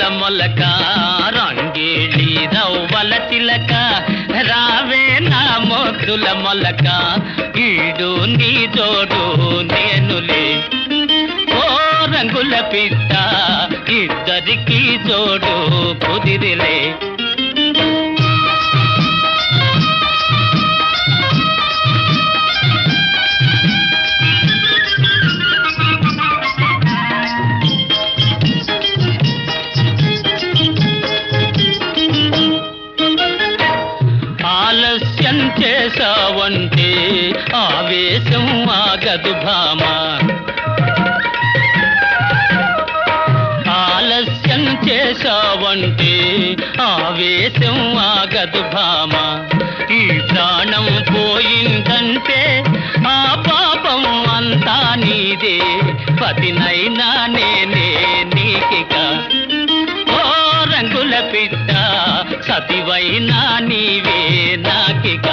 ముద్దుల మొలక రంగేళి రవ్వల చిలక రావే నా ముద్దుల మొలక ఈడు నీ జోడు నేనులే ఓ రంగుల పిట్ట ఇద్దరికి జోడు కుదిరిలే ఆలస్యం చేసావంటే ఆవేశం ఆగదు భామ ఆలస్యం చేసావంటే ఆవేశం ఆగదు భామ ఈ ప్రాణం పోయిందంటే ఆ పాపం అంతా నీదే పతినైనా నేనే నీకిక ఓ రంగుల పిట్ట సతివైనా నీవే నాకిక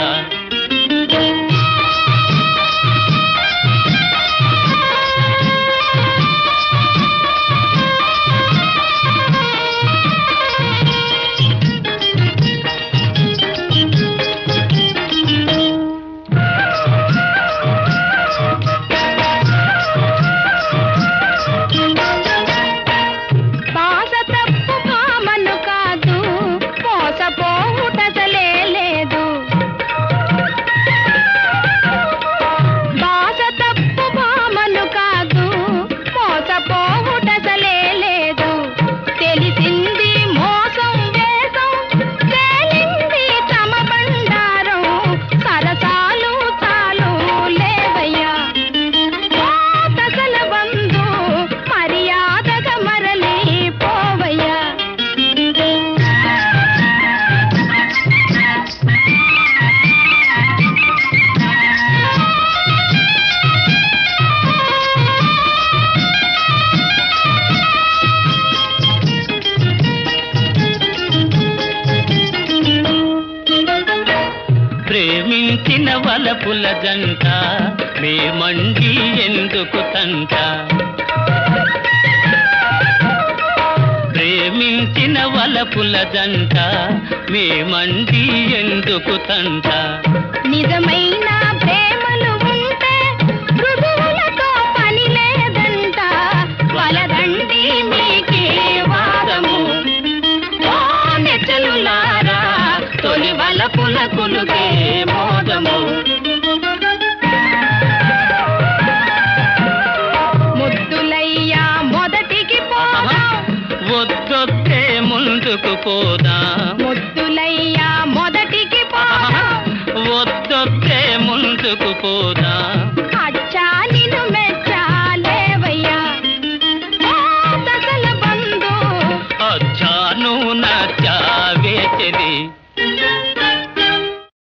ప్రేమించిన వలపుల జంట మేమండి ఎందుకు తంట ప్రేమించిన వలపుల జంట మేమండి ఎందుకు తంట నిజమైన